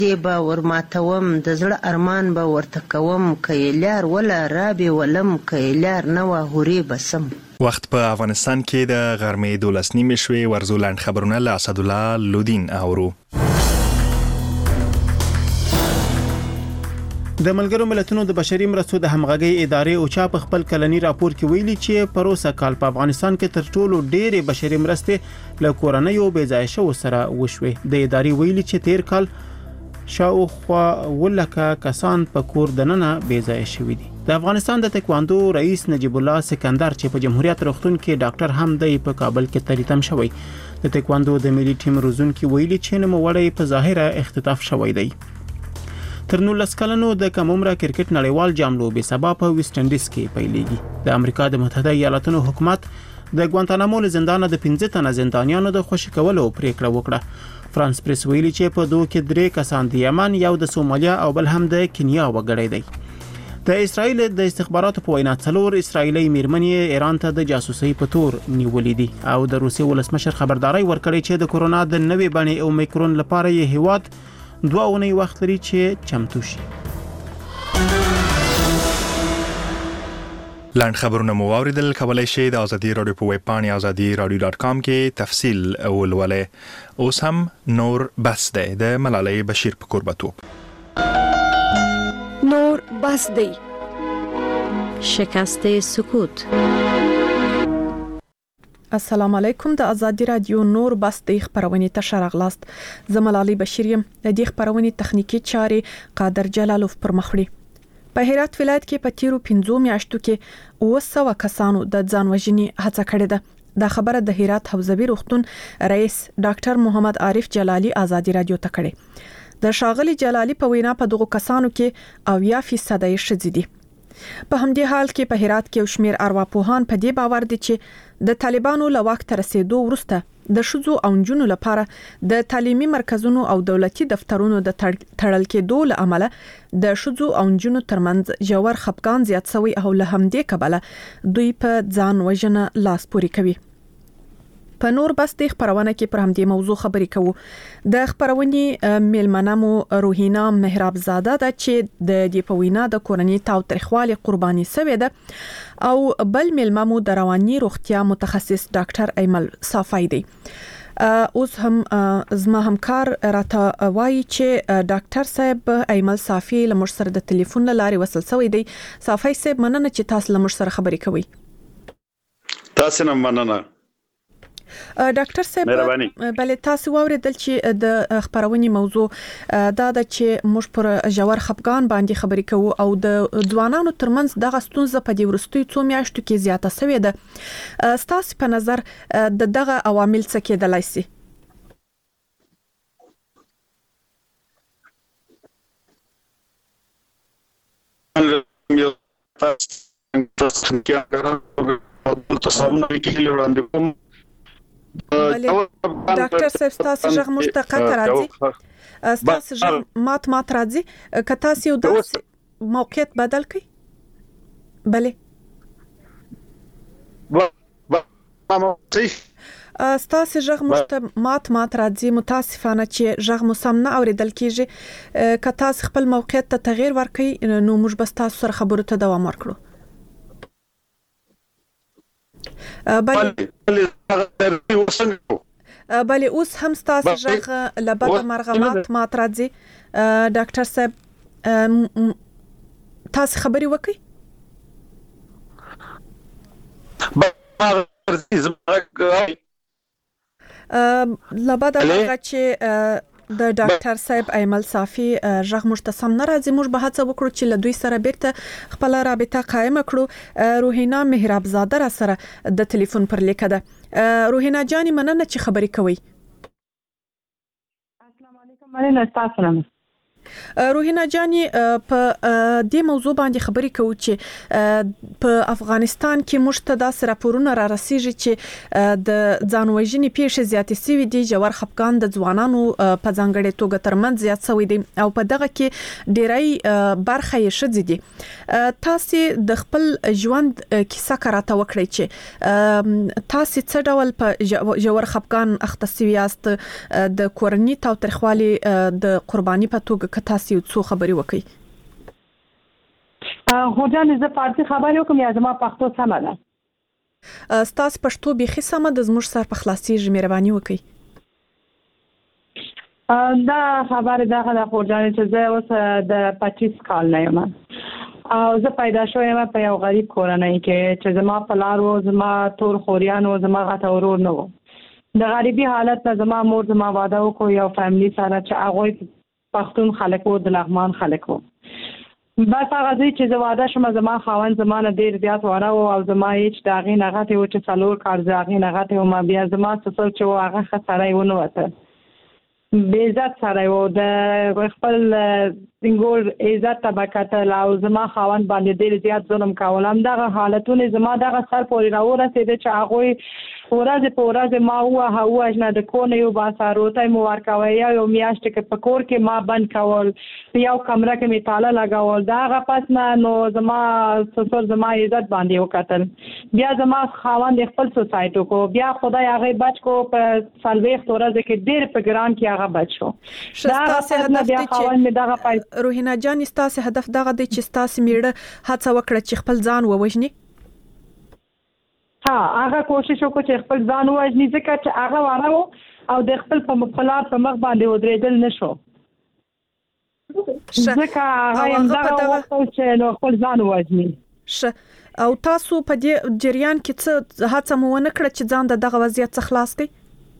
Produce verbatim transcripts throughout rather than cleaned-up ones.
دی به ورماتوم د زړه ارمان به ورته کوم که یې لار وله رابې ولم که یې لار نه وه هورې به سم. وخت په افغانستان کې د غرمې دولس نیمې شوې. ورزو لاند خبرونه له اسدالله لودین اورو. د ملګرو ملتونو د بشري مرستو د همغږي ادارې اوچا په خپل کلنی راپور کې ویلي چې پروسه کال په افغانستان کې تر ټولو ډېرې بشري مرستې له کورنیو بې ځایه شوو سره وشوي. د ادارې ویلي چې تیر کال شاوخوا ولکه کسان په کور دننه بې ځایه شوي دي. د افغانستان د تکواندو رئیس نجیب الله سکندر چې په جمهوریت روغتون کې ډاکټر هم دی په کابل کې تریتم شوی. د تکواندو د ملي ټیم روزونکي ویلي چې نوموړی په ظاهره اختطاف شوی دی. تر نولس کلنو د کم عمره کرکټ نړیوال جام لوبې سبا په ویسټ انډیز کې پیلېږي. د امریکا د متحده ایالاتونو حکومت د ګوانتانامو له زندانه د پنځه تنه زندانیانو د خوشي کولو پریکړه وکړه. فرانس پریس ویلي چې په دوه کې درې کسان د یمن، یو د سومالیا او بل هم د کینیا وګړي دي. د اسرایل د استخباراتو په وینا څلور اسرایلی میرمنې ایران ته د جاسوسۍ په تور نیولې دي او د روسیې ولسمشر خبرداري ورکړې چې د کورونا د نوې بڼې اومیکرون لپاره یې هیواد دوه اونۍ وخت لري چې چمتو شي. لاند خبرونه مو واوریدل. کولای شئ د ازادي رادیو په ویب پاڼې ازادي رادیو ډاټ کام کې تفصیل ولولئ. اوس هم نور بس دی د ملالۍ بشیر په کوربتوب. نور بس دی. شکست سکوت. السلام علیکم. د ازادي رادیو نور بس د خبرونې ته شرغلاست. زملالي بشیریم. د دې خبرونې تخنیکی چارې قادر جلالوف پر مخړي. په هرات ولایت کې په تیرو پنځو میاشتو کې اوه سوه کسانو د ځان وژنې هڅه کړې ده. دا خبره د هرات حوزوي روغتون رئیس ډاکټر محمد عارف جلالي ازادي رادیو ته کړې. د شاغلي جلالي په وینا په دغه کسانو کې اویا فیصد یې ښځې دي. په همدې حال کې په هرات کې شمیر ارواپوهان په دې باور دي چې د طالبانو له واک تر رسیدو وروسته د شذو او جنونو لپاره د تعلیمي مرکزونو او دولتي دفترونو د تړل کېدو له امله د شذو او جنونو ترمنځ ژور خپګان زیات شوی او له همدې کبله دوی په ځان وژنه لاس پورې کوي. په نور بس د خبرونه کې پر همدې موضوع خبرې کوو. د خبرونې میلمنامو روحینا مهراب زاده ده چې د دې په وینا د کورنۍ تاو تاریخوالي قرباني شوې ده او بل میلمامو د رواني روغتیا متخصص ډاکټر ایمل صافی دی. اوس هم زما همکار راته وایي چې ډاکټر صاحب ایمل صافی له موږ سره د ټلیفون لارې وصل شوی دی. صافی صاحب مننه چې تاسو له موږ سره خبرې کوئ. تاسو نه مننه. ډاکټر صاحب بلې تاسو واوریدل چې د خبرونې موضوع دا ده چې موږ پر ژور خپګان باندې خبرې کوو او د ځوانانو ترمنځ دغه ستونزه په دې وروستیو څو میاشتو کې زیاته شوې ده. ستاسو په نظر د دغه عوامل څه کېدلای شي؟ ډاکټر صاحب تاسو ژغ مشتقات راځي. تاسو ژغ مات مات راځي. که تاسو یو داس موقعیت بدل کړئ. بله تاسو ژغ مشتقات مات راځي. متاسفانه چې ژغ مو سم نه اوریدل کیږي. که تاسو خپل موقعیت ته تغییر ورکړئ نو موږ به تاسو سره خبرو ته دوام ورکړو. بله بله اوس هم ستاسو ژغ لبد مرغمات مات راځي. ډاکټر صاحب تاسو خبري وکړئ. لبد هغه چې د ډاکټر صاحب ایمل صافی ژغ مشتسم نه راځي. موږ به هڅه وکړو چې له دوی سره بیرته خپل رابطه قائم کړو. روحینا مهراب زاده را سره د ټلیفون پر لیکه ده. روحینا جاني مننه چې خبرې کوي. السلام علیکم. مننه تاسو نه. روحینا جاني په دې موضوع باندې خبرې کوو چې په افغانستان کې مشتدا راپورونه را رسیږي چې د ځانوژنې پیښې زیاتې شوې دي، جوړ خپګان د ځوانانو په ځانګړې توګه ترمنځ زیات شوی دی او په دغه کې ډېری برخه یې شذ دي. تاسو د خپل ژوند کیسه کراته وکړئ چې تاسو څه ډول په جوړ خپګان اخته شوی یاست، د کورنۍ تاوتریخوالي د قرباني په توګه که تاسو څو خبرې وکړئ. خو جان زه فارسی خبرې وکم یا زما پښتو سمه ده؟ ستاسو پښتو بیخي سمه ده، زموږ سر په خلاصېږي، مهرباني وکړئ. دا خبره دغه د خو جان چې زه اوس د پچیس کال نه یم او زه پیدا شوم په یو غریب کورنۍ کې چې زما پلار و، زما تور خوریان و، زما غته ورور نه و. د غریبي حالت نه زما مور زما واده وکړ یو فیملی سره چې هغه پښتون خلک وو، د لغمان خلک وو. بس هغه ځای چې زه واده شوم زما خاوند زما نه ډېر زیات واره و او زما هیڅ د هغې نه غټې و چې څلور کال زه هغې نه غټې وم. بیا زما سسر چې و هغه ښه سړی ونه وته، بې عزت سړی و، د خپل سنګور عزت ته به کتل او زما خاوند باندې ډېر زیات ظلم کول. همدغه حالتونه زما دغه سر پورې راورسېده چې هغوی ورځ په ورځ ما ووهه ووژنه، د کور نه یو باسه، روټۍ مو ورکوه، یو یو میاشت کې په کور کې ما بند کول، په یو کمره کې مې تاله لګول. د هغه پس نه نو زما سسر زما عزت باندې وکتل. بیا زما خاوند خپل سوسایټ وکړو، بیا خدای هغه بچ کو په څلوېښت ورځې کې ډېر په ګران کې هغه بچ شو. د هغه پس نه بیا خاوند مې دغه پیسې. روحینا جان ستاسو هدف دغه دی چې ستاسو میړه هڅه وکړه چې خپل ځان ووژني؟ ها هغه کوشش وکړ چې خپل ځان ووژني ځکه چې هغه واره و او د خپل په پلار په مخ باندې ودرېدل نه شو، ځکه هغه همدغه وغوښتل چې نو خپل ځان ووژني. ښه، او تاسو په دې جریان کې څه هڅه مو ونه کړه چې ځان د دغه وضعیت څخه خلاص کړئ؟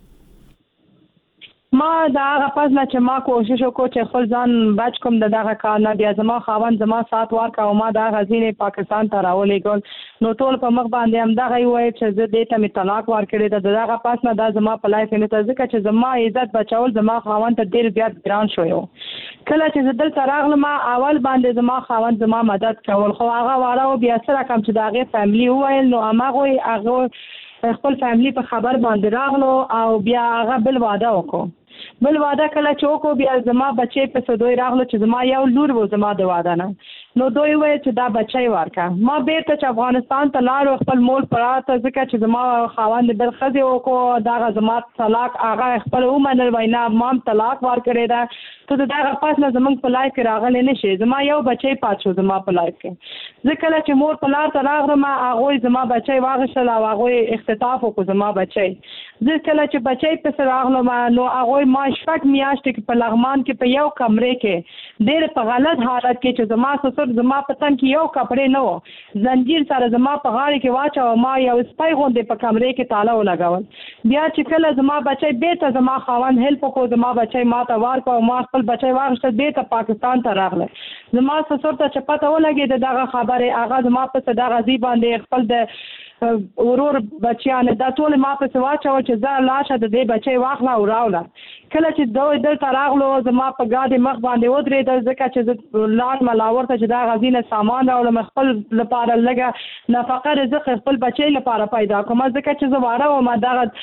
ما د هغه پس نه چې ما کوشش وکړ چې خپل ځان بچ کوم د دغه کار نه، بیا زما خاوند زما سات ورکړ او ما د هغه ځینې پاکستان ته راولېږل. نو ټول په مخ باندې همدغه یې وویل چې زه دې ته مې طلاق ورکړې ده. د دغه پس نه دا زما په لایف کې نه ته ځکه چې زما عزت بچول زما خاوند ته ډېر زیات ګران شوی و. کله چې زه دلته راغلم اول باندې زما خاوند زما مدد کول، خو هغه واره و بیا څه رقم چې د هغې فیملي وویل نو هماغوی هغه خپل فیملي په خبر باندې راغلو او بیا هغه بل واده وکړو. بل واده کله چې وکړو بیا زما بچی په دوی راغلو چې زما یو لور و زما د واده نه، نو دوی وویل چې دا بچی ورکړه. ما بیرته چې افغانستان ته لاړو خپل مول پراته ځکه چې زما خاوند بل ښځې وکړو، دغه زما طلاق هغه خپل ومنل، وایي نه ما هم طلاق ورکړی ده، ته د دغه پس نه زموږ په لایف کې راغلی نه شي. زما یو بچی پات شو زما په لایف کې. زه کله چې مور په لار ته راغلم هغوی زما بچی واغېستل او هغوی اختطاف وکړو زما بچی. زه کله چې بچی پسې راغلم نو هغوی ما شپږ میاشتې کې په لغمان کې په یو کمرې کې ډېر په غلط حالت کې چې زما سسر زما په تن کې یو کپړې نه و، زنجیر سره زما په غاړې کې واچو، ما یو سپی غوندې په کمرې کې تاله ولګول. بیا چې کله زما بچی بیرته زما خاوند هیلپ وکړو، زما بچی ما ته ورکړ او ما خپل بچی واغېسته بیرته پاکستان ته راغلی. زما سسر ته چې پته ولګېده دغه خبرې، هغه زما پسې دغه ځای باندې خپل د ورور بچیان دا ټول ما پسې واچوه چې زه لاشه د دې بچی واخله او راوله. کله چې دوی دلته راغلو زما په ګاډي مخ باندې ودرېدل ځکه چې زه لاړم لاور ته چې دا غزي نه سامان راوړم خپل لپاره لږه نفقه رزق خپل بچی لپاره پیدا کوم، ځکه چې زه واره وم دغه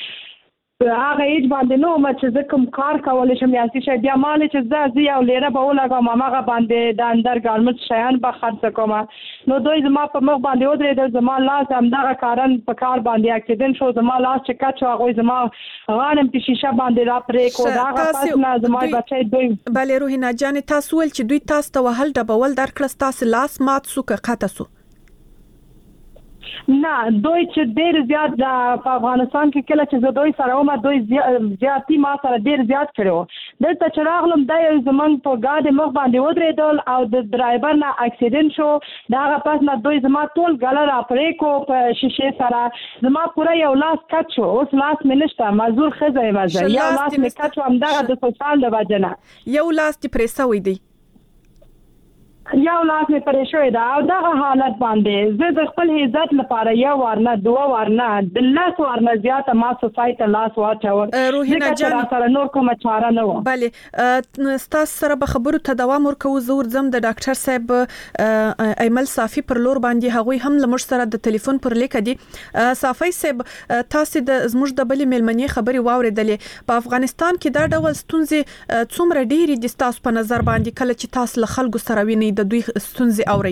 هغه ایج باندې نو ما چې زه کوم کار کولی شم یا څه شی. بیا ما ویل چې زه زه یو لیره به ولګوم هماغه باندې د اندر ګارمنټ شیان به خرڅ کوم. نو دوی زما په مخ باندې ودرېدل، زما لاس همدغه کارن په کار باندې اکسیډنټ شو، زما لاس چې کټ شو هغوی زما غاړم په شیشه باندې را پرې کړو. د هغه پس نه زما بچی دوی بلې روحینا جانې تاسو ویل چې دوی تاسو ته وهل ډبول درکړه، ستاسو لاس مات شو که قطع شو؟ نه دوی چې ډېر زیات په افغانستان کې کله چې زه دوی سره وم دوی زیاتي ما سره ډېر زیات کړی و. دلته چې راغلم دا یو زموږ په ګاډي مخ باندې ودرېدل او د ډرایور نه اکسیډنټ شو. د هغه پس نه دوی زما ټول ګله را پرې کړو په شیشې سره، زما پوره یو لاس کټ شو. اوس لاس مې نشته، معذور ښځه یم زه، یو لاس مې کټ شو همدغه د سوچال د وجې نه. یو لاس دې پرې سوی دی؟ یو لاس مې پرې شوی دا او دغه حالت باندې زه د خپل عزت لپاره یو ورنه دوه ورنه د لاس ورنه زیاته ما سوسایټ لاس واچول روحینا جان سره نور کومه چاره نه و. بله ستاسو سره به خبرو ته دوام ورکوو. زه ورځم د ډاکټر صاحب ایمل صافي پر لور باندې هغوی هم له موږ سره د ټلیفون پر لیک دي. صافي صاحب تاسو د زموږ د بلې مېلمنې خبرې واورېدلې. په افغانستان کې دا ډول ستونزې څومره ډېرې دي ستاسو په نظر باندې کله چې تاسو له خلکو سره وینئ د دوی ستونزې اورئ؟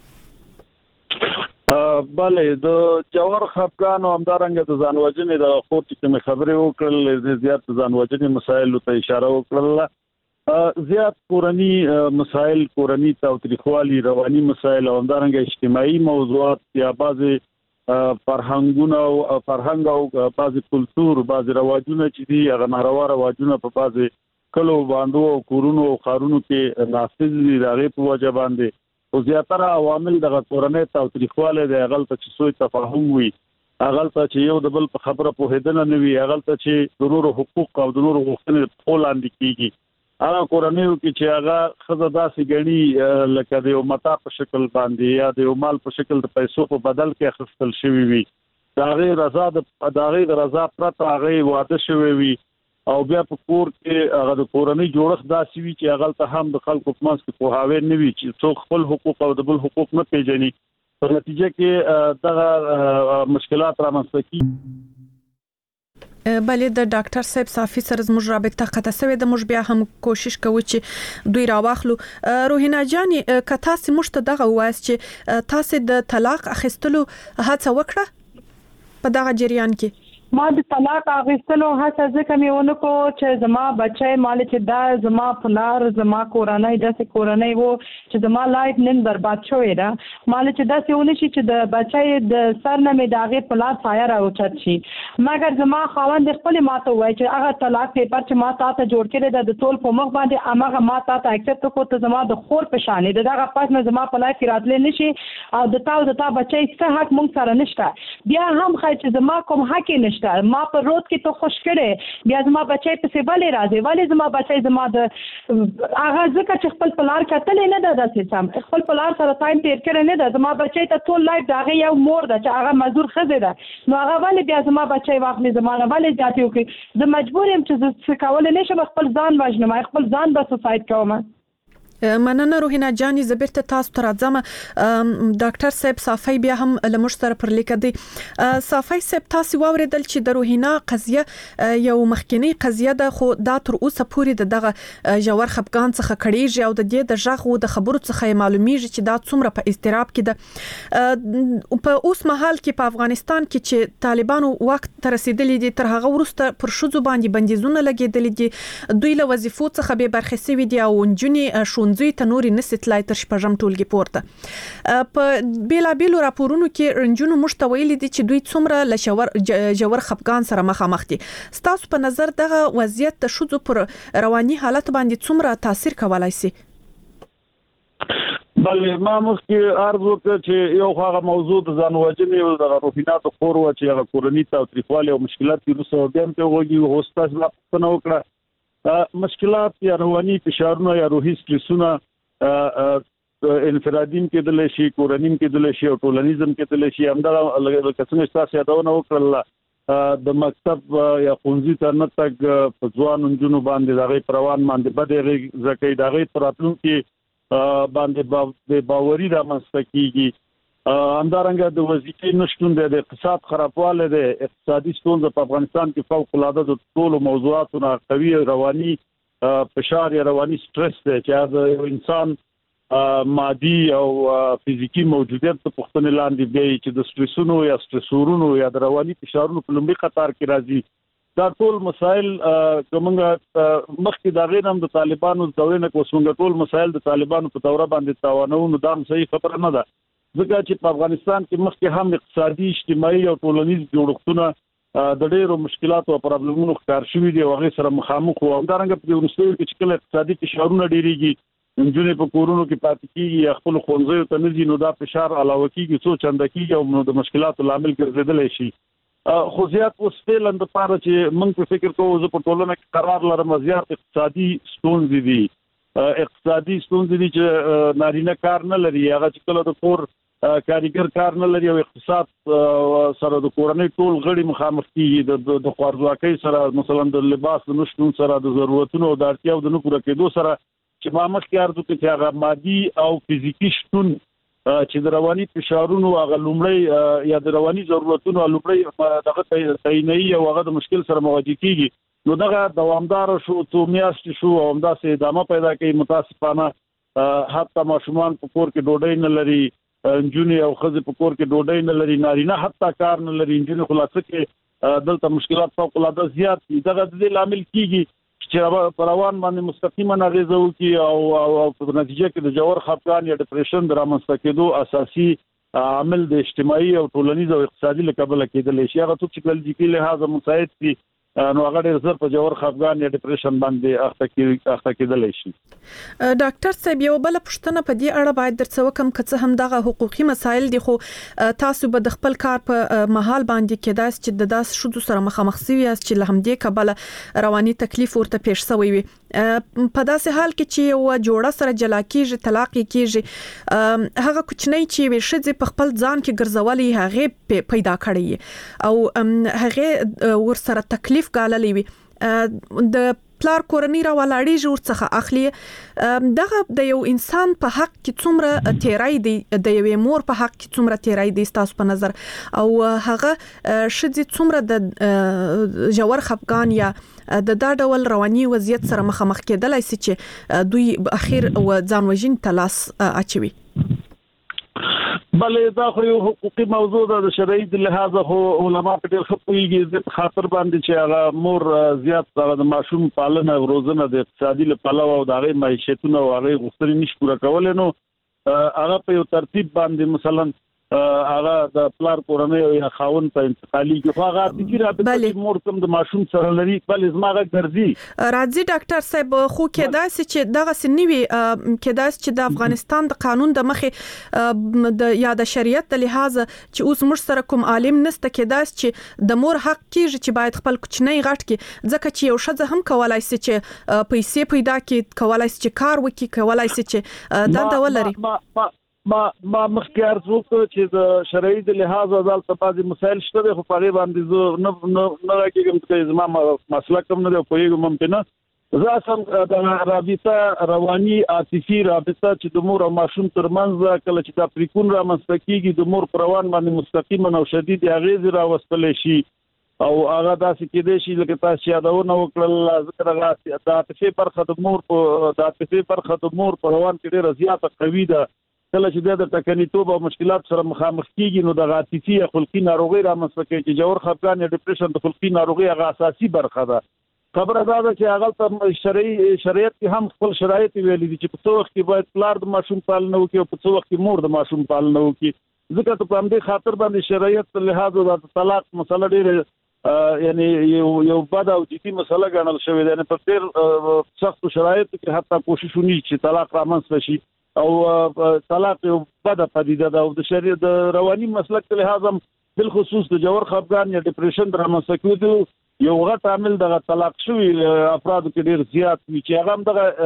بله د جوار خفګان او همدارنګه د ځان وژنې د خور چې کومې خبرې وکړل زیات ځان وژنې مسایلو ته اشاره وکړله. زیات کورنی مسایل کورنی تاوتریخوالي رواني مسایل او همدارنګه اجتماعي موضوعات یا بعضې فرهنګونه او فرهنګ او بعضې کلتور بعضې رواجونه چې دي هغه ناروا رواجونه په بعضې کلو باندو او کورونو او خارونو کې نافذ دي د هغې په وجه باندې او زیاتره عوامل دغه کورنۍ تاوتریخوالی دی. هغلته چې سوء تفاهم وي، هغلته چې یو د بل په خبره پوهېدنه نه وي، هغلته چې د نورو حقوق او د نورو غوښتنې په پښو لاندې کېږي. هغه کورنیو کې چې هغه ښځه داسې ګڼي لکه د یو متاع په شکل باندې یا د یو مال په شکل د پیسو په بدل کې اخیستل شوي وي، د هغې رضا د هغې د رضا پرته هغې واده شوی وي او بیا په کور کې هغه د کورنۍ جوړښت داسې وي چې هغلته هم د خلکو په منځ کې پوهاوی نه وي چې څوک خپل حقوق او د بل حقوق نه پیژني. په نتیجه کې دغه مشکلات رامنځته کیږي. بلې د ډاکټر صاحب صافي سره زموږ رابطه قطع شوې ده. موږ بیا هم کوشش کوو چې دوی راواخلو. روحینا جانې که تاسو موږ ته دغه ووایاست چې تاسو د طلاق اخیستلو هڅه وکړه په دغه جریان کې؟ ما د طلاق اخیستلو هڅه ځکه مې ونه کړو چې زما بچی مال چې دا زما پلار زما کورنۍ داسې کورنۍ وو چې زما لایف نن برباد شوی ده. مال چې داسې ونه شي چې د بچی د سر نه مې د هغې پلار سایه راوچت شي. مګر زما خاوند خپلې ما ته ووایي چې هغه طلاق پیپر چې ما تا ته جوړ کړی ده د ټول په مخ باندې هماغه ما تا ته اکسپټ وکړو، ته زما د خور په شان د دغه پس نه زما په لایف کې راتلی نه شي او د تا او د تا بچی څه حق مونږ سره نشته. بیا هم ښایي چې زما کوم حق یې نشته. ما په روډ کې ته خوش کړې بیا زما بچی پسې ولې راځي، ولې زما بچی زما د هغه ځکه چې خپل پلار کتلې نه ده داسې سم خپل پلار سره ټایم تیر کړی نه ده. زما بچی ته ټول لایف د هغې یو مور ده چې هغه مزدور ښځې ده، نو هغه ولې بیا زما بچی واخلي زما نه ولې زیاتې وکړي. زه مجبور یم چې زه څه کولی نه شم خپل ځان وژنم، خپل ځان به سوسایډ کوم. مننه روحینا جانې. زه بیرته تاسو ته راځم. ډاکټر صاحب صافي بیا هم له موږ سره پر لیک دی. صافي صاحب تاسو واورېدل چې د روحینا قضیه یو مخکنی قضیه ده، خو دا تر اوسه پورې د دغه ژور خفګان څخه کړيږي او د دې د ژغ او د خبرو څخه معلومیږي چې دا څومره په اضطراب کې ده. په اوس مهال کې په افغانستان کې چې طالبانو وخت ته رسیدلی دي، تر هغه وروسته پر ښځو باندې بندیزونه لګېدلي دي، دوی له وظیفو څخه بې برخې شوي دي او نجونې ښوونځیو ته نورې نسي تلای تر شپږم ټولګي پورته. په بیلابیلو راپورونو کې نجونو موږ ته ویلي دي چې دوی څومره له ژور ژور خفګان سره مخامخ دي. ستاسو په نظر دغه وضعیت د ښځو پر رواني حالت باندې څومره تاثیر کولی شي؟ بلې ما مخکې عرض وکړ چې یو هغه موضوع د ځان وژنې او د روحیناتو خور وه چې هغه کورني تاوتریخوالي او مشکلات کې وروسته بیا هم پرې وغږېږو. خو ستاسو ما پوښتنه وکړه مشکلات یا رواني فشارونه یا روحي سټرسونه انفرادي کېدلی شي، کورني کېدلی شي او ټولنیزم کېدلی شي. همدغه لکه څنګه چې تاسو یادونه وکړله د مکتب یا ښوونځي ته نه تګ په ځوانو نجونو باندې د هغې په روان باندې بدې اغېزه کوي، د هغې په راتلونکي باندې بې باوري رامنځته کېږي. همدارنګه د وظیفې نشتون دی، د اقتصاد خرابوالی دی، اقتصادي ستونزه په افغانستان کې فوق العاده د ټولو موضوعاتو نه قوي رواني فشار یا رواني سټرس دی چې د یو انسان مادي او فزیکی موجودیت په پوښتنې لاندې بیایي چې د سټرسونو یا سټرسورونو یا د رواني فشارونو په لومړي قطار کې راځي. دا ټول مسایل کومه مخکې د هغې نه هم د طالبانو د دورې نه کوڅمږه ټول مسایل د طالبانو په دوره باندې تاوانو، نو دا هم صحیح خبره نه ده، ځکه چې په افغانستان کې مخکې هم اقتصادي اجتماعي او ټولنیز جوړښتونه د ډېرو مشکلاتو او پرابلمونو ښکار شوي دي او هغې سره مخامخ وو. همدارنګه په دې وروستیو کې چې کله اقتصادي فشارونه ډېرېږي، نجونې په کورونو کې پاتې کېږي یا خپلو ښوونځیو ته نه ځي، نو دا فشار علاوه کېږي، څو چنده کېږي او نو د مشکلاتو لامل ګرځېدلی شي. خو زیات اوس فعلا دپاره چې موږ په فکر کوو زه په ټولنه کې قرار لرم، زیات اقتصادي ستونزې دي اقتصادي ستونزې دي چې نارینه کار نه لري هغه چې کله د کور کاریګر کار نه لري او اقتصاد سره د کورنۍ ټول غړي مخامخ کیږي د خوارځواکۍ سره مثلا د لباس د نشټون سره د ضرورتونو او د اړتیاو د نه پوره کېدو سره چې ما مخکې عرض وکړ چې هغه مادي او فزیکی شتون چې د رواني فشارونو هغه لومړی یا د رواني ضرورتونو لومړی دغه تعیني او هغه د مشکل سره مواجه کیږي نو دغه دوامدار شو تو میاشت شو او همداسې ادامه پیدا کوي متاسفانه حتی ماشومان په کور کې ډوډۍ نه لري انجونی او خزه په کور کې ډوډۍ نه لري نارینه حتی کار نه لري انجونی خلاصه کې دلته مشکلات فوق العاده زیات دي دغه د لامل کیږي چې پروان باندې مستقیما اغیزه وکي او او په نتیجه کې د جوړ خپګان یا ډیپریشن درامسته کېدو اساسي عامل د اجتماعي او ټولنیز او اقتصادي لکبل کېدل شي هغه څه چې کلجیکي لحاظه مساعد دي نو هغه ډېر زر په جوړ خپګان یا ډیپریشن باندې اخته کې اخته کېدل شي ډاکټر صاحب یو بل پښتنه په دې اړه باید درڅ وکم کڅ هم دغه حقوقي مسایل دي خو تاسو به د خپل کار په محل باندې کېدای چې د داس شودو سره مخامخ سوي یاست چې له همدې کبله رواني تکلیف ورته پیښ شوی وي په داسې حال کې چې یو جوړه سره جلا کیږي طلاق کیږي هغه کوچنی چې وشي په خپل ځان کې ګرځولي هغه پیدا کړی او هغه ور سره تکلیف ګاللې وي د پلار کورنۍ را ولاړی جوړ څخه اخلي دغه د یو انسان په حق کې څومره تیرای دی د یوې مور په حق کې څومره تیرای دی تاسو په نظر او هغه شدي څومره د جوړ خفقان یا د دا ډول رواني وضعیت سره مخامخ کېدلای شي چې دوی اخر و ځان وژن تلاس اچوي بلې دا خو یو حقوقي موضوع ده د شرعي د لحاظه خو علما په ډېر خپويږي د خاطر باندې چې هغه مور زیات د ماشوم پالنه او روزنه د اقتصادي لپاره او د هغه معیشتونه او هغه غوښتنې نشي پوره کولای نو هغه په یو ترتیب باندې مثلا هغه د پلار کورنۍ او خاون په انتقالي کې هغه د کیرابطه مور کوم د ماشوم سره لري بل زماغه ګرځي راځي ډاکټر صاحب خو کېدای شي چې دغه سنوي کېدای شي چې د افغانستان د قانون د مخه د یا د شریعت د لحاظ چې اوس موږ سره کوم عالم نسته کېدای شي چې د مور حق کیږي چې باید خپل کوچنی غټ کې ځکه چې یو شذ هم کولای شي چې پیسې پیدا کړي کولای شي چې کار وکړي کولای شي چې دا ډول لري ما ما مخکې ارزو چې د شرعي د لحاظ عدالت بعضي مسایل شته خو په باندې زه نه نه راکېږم چې زما مسله کوم نه دی په ممکنه زه سم د رابطه رواني عاطفي رابطه چې د مور او ماشوم ترمنځ کله چې د پریکون را مستقیږي د مور پروان باندې مستقیما او شدید اغیز را وسپل شي او هغه داسې کېدې شي لکه تاسو یادونه وکړل ذکر راځي د عاطفي برخه د مور په د عاطفي برخه د مور پروان کې ډېر زیاته قوي ده کله چې د تکنیتوب او مشکلات سره مخامخ کیږي نو د عاطفي او خلقي ناروغي رامنځته کوي چې جوړ خپګان یا ډیپریشن د خلقي ناروغي هغه اساسي برخه ده خبره دا ده چې هغه ته شرعي شریعت کې هم خپل شرایط ویلي دي چې په څو وخت کې باید پلار د ماشوم پالنه وکړي او په څو وخت کې مور د ماشوم پالنه وکړي ځکه ته په همدې خاطر باندې شریعت په لحاظ د طلاق مسله ډېره یعنی یو یو بد او جدي مسله ګڼل شوې ده نه په ډېر سخت شرایط کې حتی کوشش ونی چې طلاق رامنځته شي او طلاق یو بده پدیده ده او د شریعت د رواني مسلک له لحاظ هم بل خصوص د جوړ خپګان یا ډیپریشن درامسته کېدو یو غټ عامل د طلاق شوی افراد کې ډیر زیات وي چې هغه هم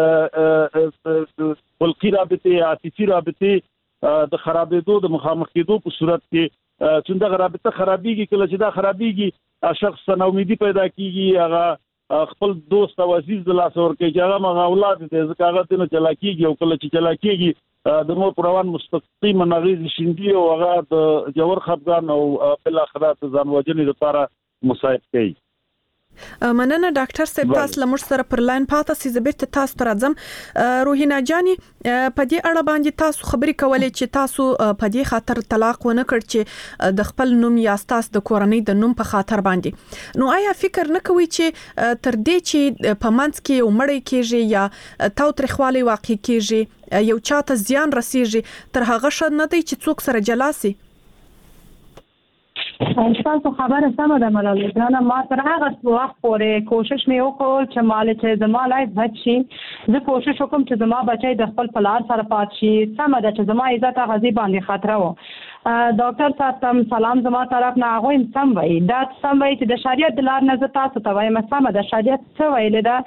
د خلقي رابطه عاطفي رابطه د خرابېدو د مخامخ کېدو په صورت کې چې دا رابطه خرابېږي کله چې دا خرابېږي شخص ته امیدي پیدا کیږي هغه خپل دوست او عزیز د لاس ورکه چې هغه مغه اولاد دې ځکه هغه تنه چلا کیږي او کله چې چلا کیږي د مور پروان مستقیم نغیز شیندي او هغه د جوړ خپګان او بل اخرات ځان وجنې لپاره مساعد کوي مننه ډاکټر صاحب تاسو لمر سره پر لاین پاتې سي زبرت تاسو تر ځم روحینا جاني په دې اړه باندې تاسو خبري کولې چې تاسو په دې خاطر طلاق ونه کړ چې د خپل نوم یا تاسو د کورنۍ د نوم په خاطر باندې نو آیا فکر نه کوي چې تر دې چې په منځ کې عمر کېږي یا تاو ترخوالي واقع کېږي یو چاته زیان رسیږي تر هغه شد نه دی چې څوک سره جلاسي تاسو خبره سمه ده ملالۍ جانه ما تر هغه وخت پورې کوشش مې وکړ چې مال چې زما لایف بچي زه کوشش وکم چې زما بچي د خپل پلار سره پات شي سمه ده چې زما عزت غزي باندې خطر و ډاکټر صاحب تم سلام زما طرف نه هغه سم وای دا سم وای چې د شریعت د لار نه تاسو ته وایم سمه ده شریعت څه ویل ده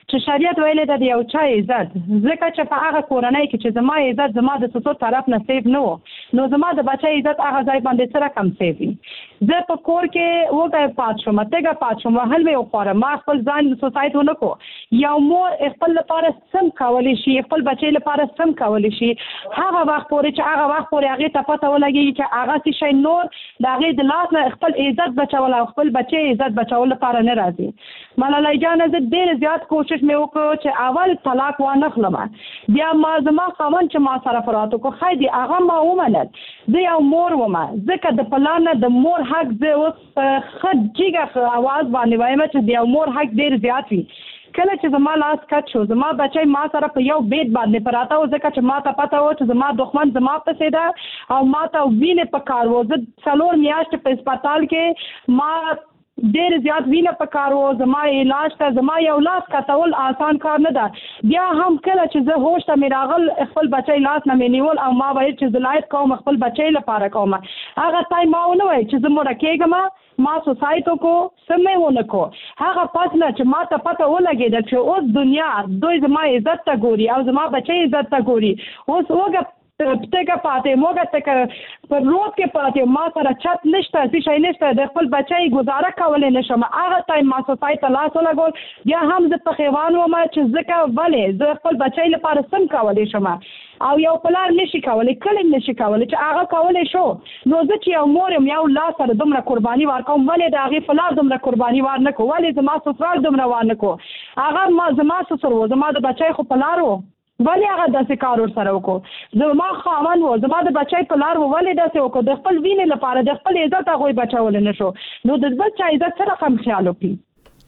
چې شریعت ویلي د یو چا عزت ځکه چې په هغه کورنۍ کې چې زما عزت زما د څه طرف نه سیف نه و نو زما د بچی عزت هغه ځای باندې سره کم سیف وي. زه په کور کې وګه پات شوم تګه پات شوم هل مې وخوره ما خپل ځان سوسایټ ونه کو یو مور خپل لپاره سم کولی شي خپل بچی لپاره سم کولی شي هغه وخت پورې چې هغه وخت پورې هغه ته پته ولګي چې هغه څه شي نور د هغه د لاس نه خپل عزت بچول او خپل بچی عزت بچول لپاره نه راځي. ملالۍ جان زه ډېر زیات کوشش مې وکړ چې اول طلاق وانه خلم بیا ما زما خاوند چې ما سره فراتو کو خای دی هغه ما ومنل زه یو مور ومه ځکه د پلان د مور حق زه اوس خدجیګه आवाज باندې وایم چې د یو مور حق ډېر زیات وي. کله چې زما لاس کټ شو زما بچی ما سره په یو بیت باندې پراته و ځکه چې ما ته پته و چې زما دښمن زما پسې ده او ما ته وینې په کار و زه څلور میاشتې په هسپتال کې ما ډېر زیات وینه په کار و زما علاج ته زما یو لاس کټول آسان کار نه ده بیا هم کله چې زه هوش ته مې راغل خپل بچی لاس نه مې نیول او ما ویل چې زلایت کوم خپل بچی لپاره کوم هغه ځای ما ونه ویل چې زه مړه کېږم ما سوسایټو کو سمې ونه کو هغه پس نه چې ما ته پته ولګېده چې اوس دنیا دوی زما عزت ته ګوري او زما بچی عزت ته ګوري اوس وګه تګه پاتې موږ ته پر روډ کې پاتې ما سره چت نشته څه شي نشته د خپل بچی گزاره کولای نشم هغه ټایم ما سوسایټ لاس ولګول بیا هم زه په خیوان وم چې ځکه ولې زه خپل بچی لپاره سم کولای شم او یو پلار نشي کولای کله نشي کولای چې هغه کولای شو نو زه چې یو مور یم یو لاس سره دومره قرباني ورکوم ولې د هغې پلار دومره قرباني ور نه کو ولې زما سسرال دومره ور نه کو هغه ما زما سسر و زما د بچی خو پلار و ولې هغه داسې کار ورسره وکړو زما خاوند و زما د بچی پلار و ولې داسې وکړو د خپل وینې لپاره د خپل عزت هغوی بچولی نه شو نو د بل چا عزت سره هم خیال وکړي.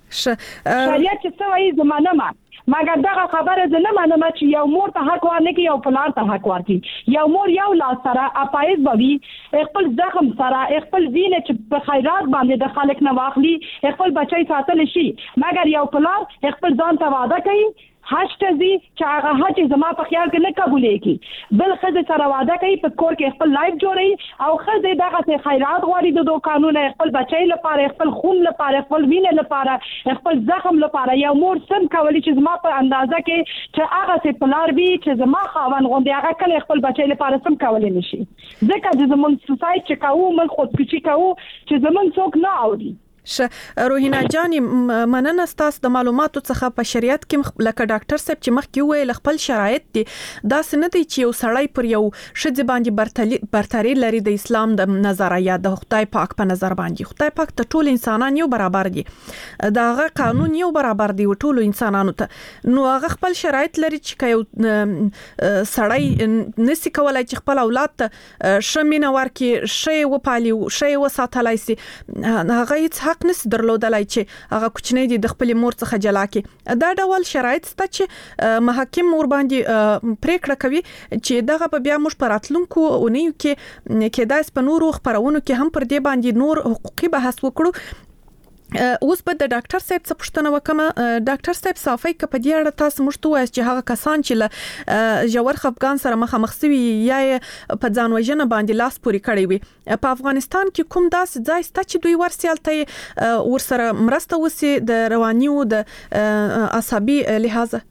شریعت چې څه وایي زما نه ما مګر دغه خبره زه نه منم چې یو مور ته حق ورنکړي یو پلار ته حق ورکړي یو مور یو لاس سره اپایز به وي خپل زخم سره خپل وینې چې په خیرات باندې د خلک نه واخلي خپل بچی ساتلی شي مګر یو پلار خپل ځان ته وعده کوي حج ته ځي چې هغه حج زما په خیال کې نه قبولېږي بل ښځې سره واده کوي په کور کې خپل لایف جوړوي او ښځې دغسې خیرات غواړي د دوکانونه خپل بچی لپاره خپل خون لپاره خپل وینې لپاره خپل زخم لپاره یو مور سم کولی چې زما په اندازه کې چې هغسې پلار وي چې زما خاوند غوندې هغه کله خپل بچی لپاره سم کولی نه شي ځکه چې زموږ سوسایټ چې کوو موږ خودکشي کوو چې زموږ څوک نه اوري. ش روحینا جان مننه ستاسو د معلوماتو څخه په شریعت کې لکه ډاکټر صاحب چې مخکې وویل خپل شرایط دي دا څه نه دی چې یو سړی پر یو ښځې باندې برتري لري د اسلام د نظر یا د خدای پاک په نظر باندې خدای پاک ته ټول انسانان یو برابر دي دا هغه قانون یو برابر دی ټول انسانانو ته نو هغه خپل شرایط لري چې یو سړی نسی کولای چې خپل اولاد ته شمینه ورکړي شی وپالي شی وساتلای شي هغه هیڅ حق نس درلودلای چې هغه کوچنی دی د خپل مور څخه جلا کی دا ډول شرایط ست چې محاکم مور باندې پریکړه کوي چې دغه په بیا مش پراتلونکو اونیو کې کېدای سپ نورو خبرونو کې هم پر دې باندې نور حقوقي بحث وکړو. اوس په د ډاکټر صاحب څخه پوښتنه وکم ډاکټر صاحب صافي ک په دې اړه تاسو مشته وایي چې هغه کسان چې له جوړ خفقان سره مخامخ شوي یا په ځان وژنه باندې لاس پوري کړی وي په افغانستان کې کوم داس ځای ست چې دوی ورسیالته ورسره مرسته وسی د رواني او د عصبي لحاظه.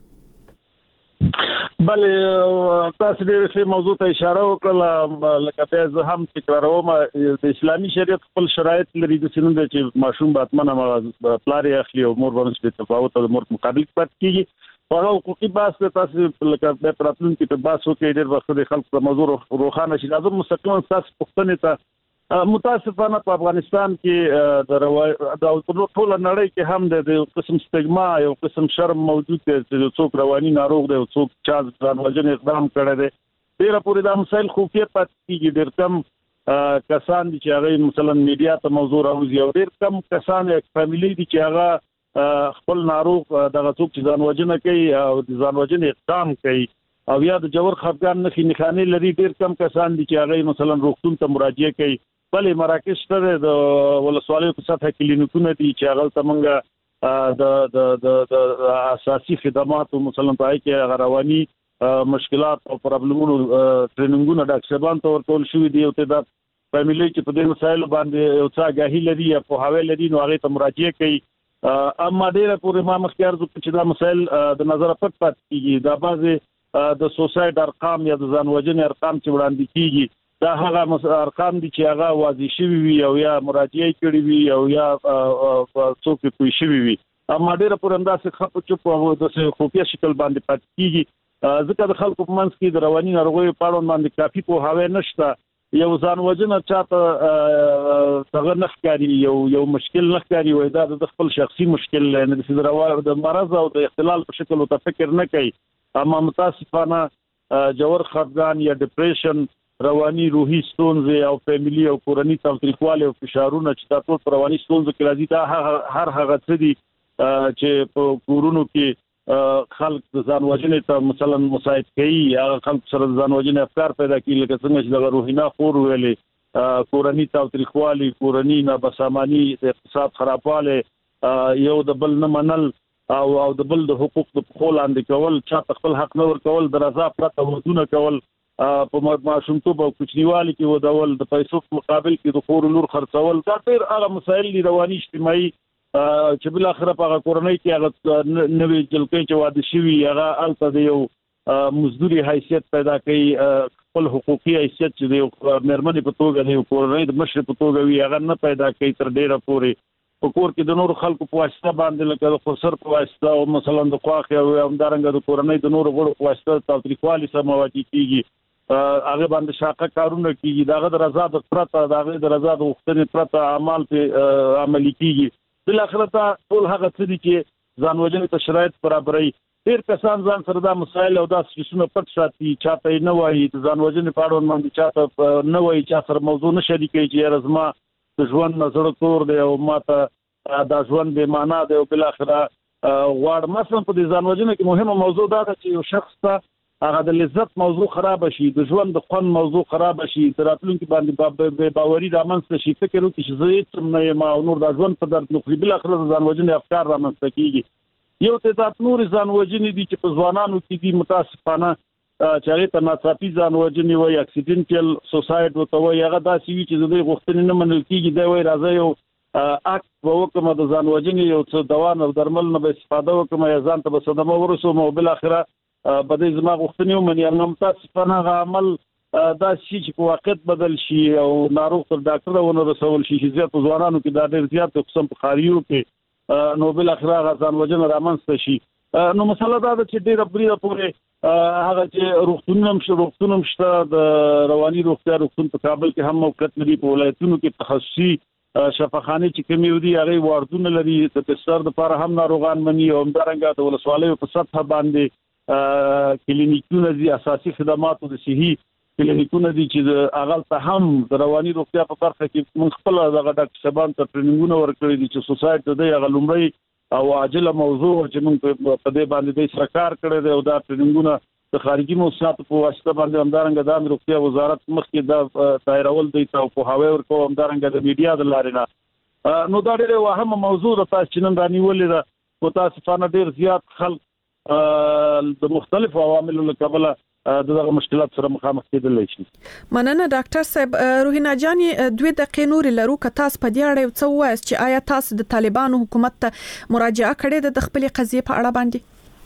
بله تاسو دې څه موضوع ته اشاره وکړه لکه به زه هم تکراروم د اسلامي شریعت خپل شرایط لري د سینند چې ماشوم باتمنه پلار اخلي او مور باندې په تفاوت د مور مقابل پات کیږي او حقوقي بحث تاسو لکه په پراتلون کې په بحث وکړي ډېر وخت د خلکو په موضوع روخانه شي لازم مستقیما تاسو پوښتنه ته متاسفانه په افغانستان کې د ټول نړۍ کې هم د قسم سټیګما یو قسم شرم موجود دی چې څوک رواني ناروغ دی او څوک چا ځان وژنې اقدام کړی دی ډېر پورې دا مسایل خفیه پاتې کېږي ډېر کم کسان دي چې هغه مثلا میډیا ته موضوع راوځي او ډېر کم کسان فامیلی دي چې هغه خپل ناروغ دغه څوک چې ځان وژنه کوي او د ځان وژنې اقدام کوي او یا د جوړ خفقان نخي نخانه لري ډېر کم کسان دي چې هغه مثلا روغتون ته مراجعه کوي بلې مراکز ته د ولسوالیو په سطح کلینیکونه دي چې هغه تمنګ د د د اساسي خدماتو مثلا پای کې غرواني مشکلات او پرابلمونو ټریننګونه ډاکټران ته ورکول شوې دي او ته د فامیلی چې په دې مسایلو باندې یو څه غاهي لري یا په حواله لري نو هغه ته مراجعه کوي اما ډیره پورې ما مخکې ارزو چې دا مسایل د نظر پټ پات کیږي دا بعضې د سوسایډ ارقام یا د ځان وژنې ارقام چې وړاندې کیږي دا هغه ارقام دي چې هغه واضح شوي وي او یا مراجعه کړي وي او یا څوک پوه شوي وي اما ډیره پورې همداسې خپ چوپ او د خفیه شکل باندې پات کیږي ځکه د خلکو په منځ کې د رواني ناروغیو په اړه باندې کافي پوهاوی نشته یو ځان وژنه چاته څنګه نخکاری یو یو مشکل نخکاری وای دا د خپل شخصي مشکل نه د رواني د مرض او د اختلال په شکل او تفکر نه کوي اما متاسفانه جوړ خفګان یا ډیپریشن رواني روحي ستونزې او فیملی او کورنۍ تاوتریخوالی او فشارونه چې تاسو په رواني ستونزو کې راځي دا هر هغه څه دي چې په کورونو کې خلک د ځان وژنې ته مثلا مساعد کوي هغه خلک سره ځان وژنې افکار پیدا کوي لکه څنګه چې د روحي ناخور ویلې کورنۍ تاوتریخوالی کورنۍ نابسامانی د اقتصاد خرابوالی یو د بل نه منل او او د بل د حقوق د خپل لاندې کول چې خپل حق نه ورکول د رضا پرته ودونه کول په ماشومتوب او کوچنیوالي کې ودول د پیسو په مقابل کې د خور لور خرڅول دا ډېر هغه مسایل دي رواني اجتماعي چې بل اخر په کورنۍ کې هغه نوې جلکې چې واده شوي هغه الته د یو مزدوري حیثیت پیدا کوي خپل حقوقي حیثیت چې د مېرمنې په توګه د کورنۍ د مشر په توګه وي هغه نه پیدا کوي تر ډیره پورې په کور کې د نور خلکو په واسطه باندې لکه د خسر په واسطه او مثلا د خواخ او همدارنګه د کورنۍ د نور غړو په واسطه تاوتریخوالي سره مواجه کیږي هغه باندې شاقه کارونه کیږي داغه د رضا د پرته داغه د رضا د وختنې پرته اعمال په عملي کیږي بل اخرت ټول هغه څه دي چې ځان وژنې ته شرایط برابرۍ ډېر کسان ځان سره دا مسایل او دا سیسونه پټ ساتي چاته نه وایي ځان وژنې په اړه باندې چاته نه وایي چې سره موضوع نه شریکي چې رزما د ژوند نظر تور دی او ماته دا ژوند به معنا دی او بل اخره غواړ مثلا په ځان وژنې کې مهمه موضوع دا ده چې یو شخص ته هغه د لذت موضوع خراب شي د ژوند د خوند موضوع خراب شي تراتلونکو باندې به باوري د امنځ شي فکر وکړي چې زه هیڅ نه یم او نور د ژوند په درد نو بل اخر ځان وژنې افکار رامنځته کیږي یو تعداد نور ځان وژنې دي چې په ځوانانو کې دي متاسفانه چې هغه ته ناڅاپي ځان وژنې وایي اکسیډنټل سوسایډ وته وایي هغه داسې وي چې د غوښتنې نه منل کیږي دا وایي راځي یو اکټ په وکمه د ځان وژنې یو څه دوا نه درمل نه به استفاده وکم یا ځان ته به صدمه ورسوم او بل اخره بده زما غوښتنې ومني نو متاسفانه هغه عمل دا شي چې په واقعیت بدل شي او ناروغ تر ډاکټر ونه رسول شي چې زیات ځوانانو کې دا ډېر زیات قسم په خاریو کې نو بل اخره هغه ځان وژنه رامنځته شي نو مسله دا ده چې ډېر بریده پورې هغه چې روغتونونه مشه روغتونونه مشته د رواني روغتیا روغتون په کابل کې هم موقعیت لري په ولایتونو کې تخصصي شفاخانه چې کومې ودی هغه واردونه لري د تستر لپاره هم ناروغان مني او همدارنګه د ولسوالیو په سطح باندې کلینیکونه دي اساسي خدماتو د صحي کلینیکونه دي چې اغل ته هم د رواني روغتیا په برخه کې موږ خپل دغه ډاکټر صاحبان ته ټریننګونه ورکړي دي چې سوسایټي د هغه لومړی او عاجله موضوع چې موږ په دې باندې د سرکار کړی دی او دا ټریننګونه د خارجي موسساتو په واسطه باندې همدارنګه د روغتیا وزارت مخکې دا دایرول دی ته په هواوی ورکو همدارنګه د میډیا د لارې نه نو دا ډېر وهمه موضوع ده تاسو چې نن رانیولې ده متاسفانه ډېر زیات خلک د مختلفو عواملو له کبله دغه مشکلات سره مخامخ کېدلی شي. مننه ډاکټر صاحب. روحینا جان دوه دقیقې نور لرو که تاسو په دې اړه څه وایي چې آیا تاسو د طالبانو حکومت ته مراجعه کړې د خپل قضیې په اړه باندې؟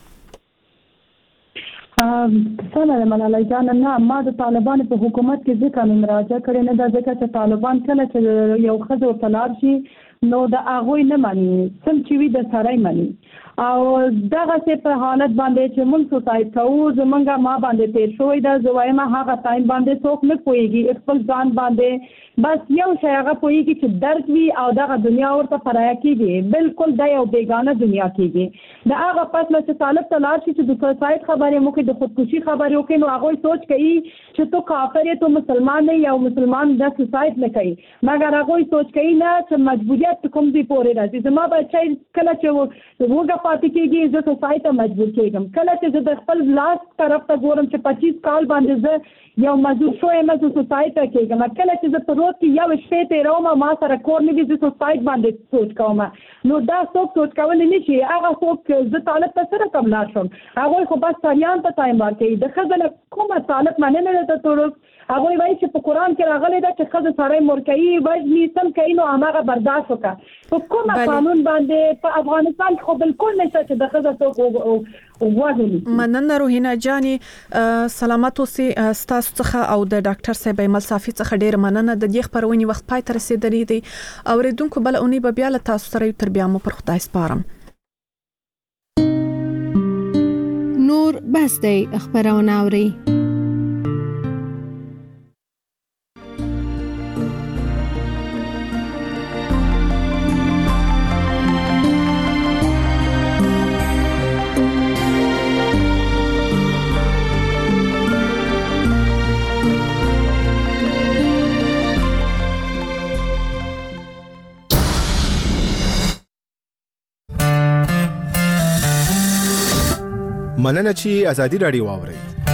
سلام منالای جان نه ما د طالبانو په حکومت کې ځکه مراجعه کړې نه ده ځکه چې طالبان کله چې یو خزو طلب شي نو د هغه نه مانی سم چې وي د سړی مانی او دغه څه په حالت باندې چې موږ سوسایټ کوو زمونږه ما باندې تیر شوی دا زوایم هغه ټایم باندې څوک نه کویږي خپل ځان باندې بس یو شی هغه کویږي چې درد وي او دغه دنیا ورته پرایا کیږي بالکل د یو بیگانه دنیا کیږي دا هغه پس چې طالب تلار شي چې د سوسایټ خبرې مو کې د خودکشي خبرې وکړي نو هغه سوچ کوي چې تو کافر یې تو مسلمان نه یا مسلمان د سوسایټ نه کوي مګر هغه سوچ کوي نه چې مجبوریت کوم دی پورې راځي زما بچای کله چې وګه پاتې کېږي زه سوسایټ مجبور کېږم کله چې زه د خپل لاس طرف ته ګورم چې پچیس کال باندې زه یو مزدور شوم زه سوسایټ کېږم کله چې زه په روز کې یو شپې تیروم ما سره کور نه وي زه سوسایټ باندې سوچ کوم نو دا څوک سوچ کول نه شي هغه څوک زه طالب ته سره کوم لا شم هغه خو بس سریان ته ټایم ورکړي د خزل کومه طالب مننه ته تر هغه وایي چې په قران کې راغلي دا چې خزه سړی مرکئی وجني سم کینو هغه برداشت وکړه په کوم قانون باندې په افغانستان کې خو بالکل نشته چې د خزه څوک وژني. مننه روحینا جاني سلامات اوسئ ستاسو څخه او د ډاکټر صاحب ایمل صافي څخه ډیر مننه. د دې خبرونې وخت پای ته رسیدلی دی او ریدونکو بل اونۍ به بیا له تاسو سره تر بیا مو پر خدای سپارم. نور بس دی خبرونه اوري. مننه چې ازادي رادیو واوري.